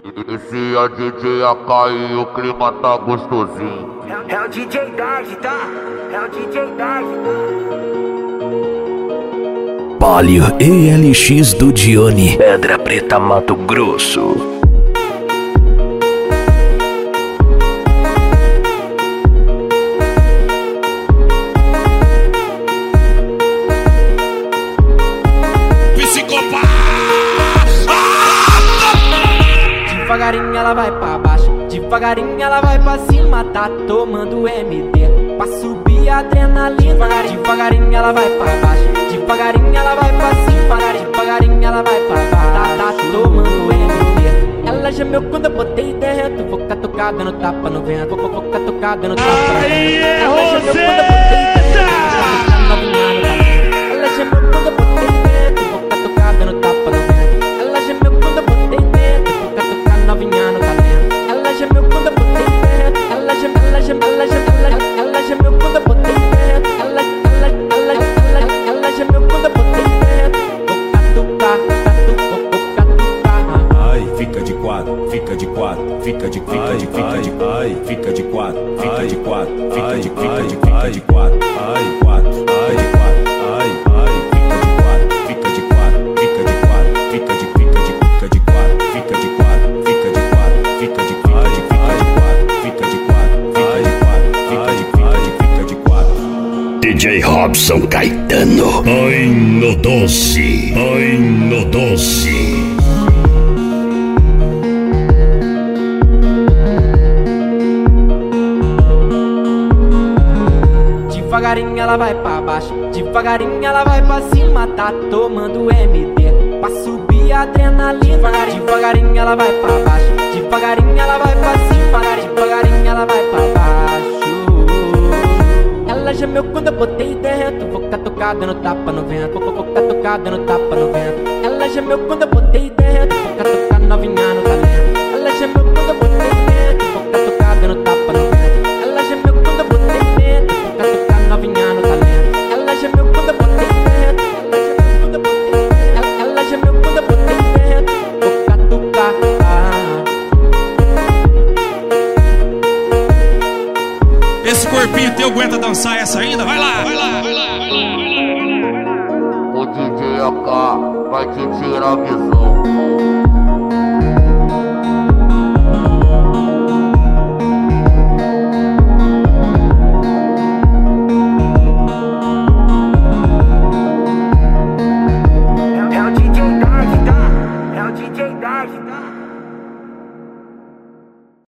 Esse é DJ AK e o clima tá gostosinho. É o DJ Dad, tá? É o DJ Dad. Palio ELX do Dione, Pedra Preta, Mato Grosso. Devagarinho ela vai pra baixo, devagarinho ela vai pra cima, tá tomando MD pra subir a adrenalina. Devagarinho ela vai pra baixo, devagarinho ela vai pra cima, devagarinho ela vai pra baixo, tá tomando MD. Ela gemeu quando eu botei dentro, vou catucar dando tapa no vento, vou catucar dando tapa no vento. Ela gemeu quando eu botei dentro, ela gemeu quando eu botei dentro, vou catucar dando tapa no vento. Ela gemeu quando eu botei dentro, vou catucar novinha no talento. Ela gemeu quando eu botei dentro, ela gemeu quando eu botei dentro, ela gemeu quando eu botei dentro, vou catucar. Ai, fica de quatro, fica de quatro, fica de quatro, fica de quatro, fica de quatro, fica de quatro, ai, quatro, ai, de quatro, ai, fica de quatro, fica de quatro, fica de quatro, fica de quatro, fica de quatro, fica de quatro, fica de quatro, fica de quatro, fica de quatro. DJ Robson Caetano. Ai no doce, ai no doce. Devagarinho ela vai pra baixo, devagarinho ela vai pra cima, tá tomando MD pra subir a adrenalina. Devagarinho ela vai pra baixo, devagarinho ela vai pra cima, devagarinho ela vai pra baixo. Ela gemeu quando eu botei dentro, vou catucar dando tapa no vento, vou catucar dando tapa no vento. Ela gemeu quando eu botei dentro, vou catucar novinha no talento. Ela gemeu quando eu botei dentro, vou catucar dando tapa no vento. Ela gemeu quando eu botei dentro, vou catucar novinha no talento. Ela gemeu quando eu botei dentro, ela gemeu quando eu botei dentro, vou catucar. Esse corpinho teu aguenta dançar essa ainda? Vai lá, vai lá, vai lá, vai lá, vai lá, vai lá. O DJ AK vai te tirar a visão.